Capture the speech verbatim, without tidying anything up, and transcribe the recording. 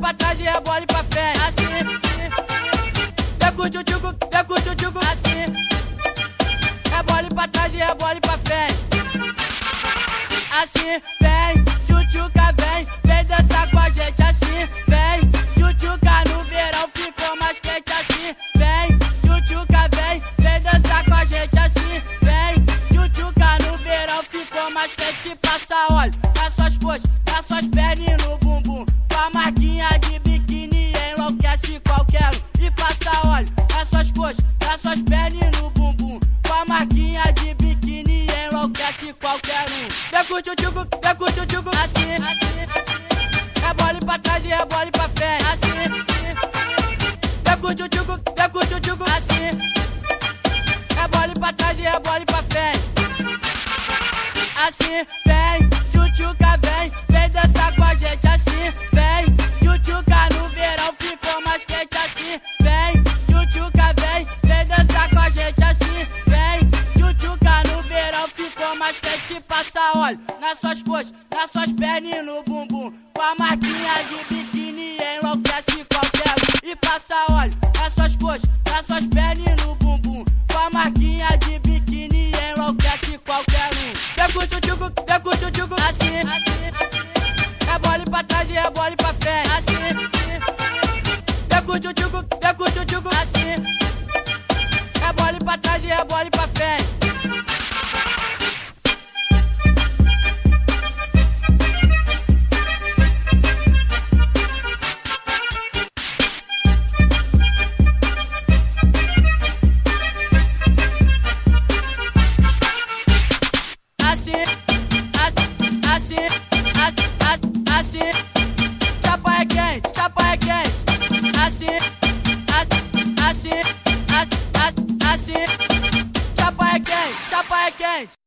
pra trás e rebole pra frente. Assim, vem com o tchutchuco, vem com o tchutchuco. Assim, rebole pra trás e rebole pra frente. Assim, vem, tchutchuca, vem, vem dançar com a gente. Assim, vem, tchutchuca no verão ficou mais quente. Assim, vem, tchutchuca, vem, vem dançar com a gente. Assim, vem, tchutchuca no verão ficou mais quente. Passa óleo nas suas coxas, nas suas pernas e no bumbum. Com a marquinha de biquíni enlouquece qualquer um. E passa óleo nas suas coxas, nas suas pernas e no bumbum. Com a marquinha de biquíni enlouquece qualquer um. Vem com o tchutchuco, vem com o tchutchuco. Assim, assim, assim. Rebole pra trás e rebole pra frente. Assim, vem com o tchutchuco, vem com o tchutchuco. Assim, rebole pra trás e rebole pra frente. Assim, vem, tchutchuca, vem, vem dançar com a gente. Assim, vem, tchutchuca no verão ficou mais quente. Assim, vem, tchutchuca, vem, vem dançar com a gente. Assim, vem, tchutchuca no verão ficou mais quente. Passa óleo nas suas coxas, nas suas pernas e no bumbum. Com a marquinha de biquíni enlouquece qualquer um. E passa óleo nas suas coxas, nas suas pernas e no bumbum. Com a marquinha de biquíni enlouquece qualquer um. Vem com o tchutchuco, vem com o tchutchuco. Assim, assim, assim. Rebole pra trás e rebole pra frente. Assim, vem com o tchutchuco, vem com o tchutchuco. Assim, rebole pra trás e rebole pra frente. Assim, assim, assim, assim, chapa é quente, chapa é quente. Assim, assim, assim, assim, chapa é quente, chapa é quente.